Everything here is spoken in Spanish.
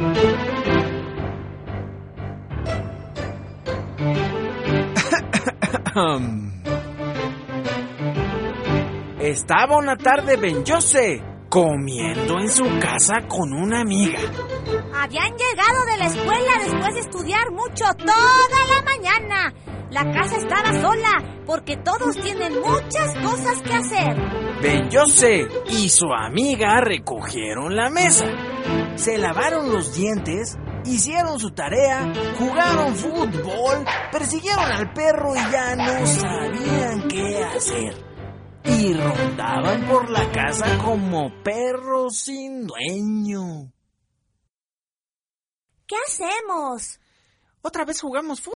Estaba una tarde Ben-Yosef comiendo en su casa con una amiga. Habían llegado de la escuela después de estudiar mucho toda la mañana. La casa estaba sola porque todos tienen muchas cosas que hacer. Ben-Yosef y su amiga recogieron la mesa, se lavaron los dientes, hicieron su tarea, jugaron fútbol, persiguieron al perro y ya no sabían qué hacer. Y rondaban por la casa como perros sin dueño. ¿Qué hacemos? Otra vez jugamos fútbol.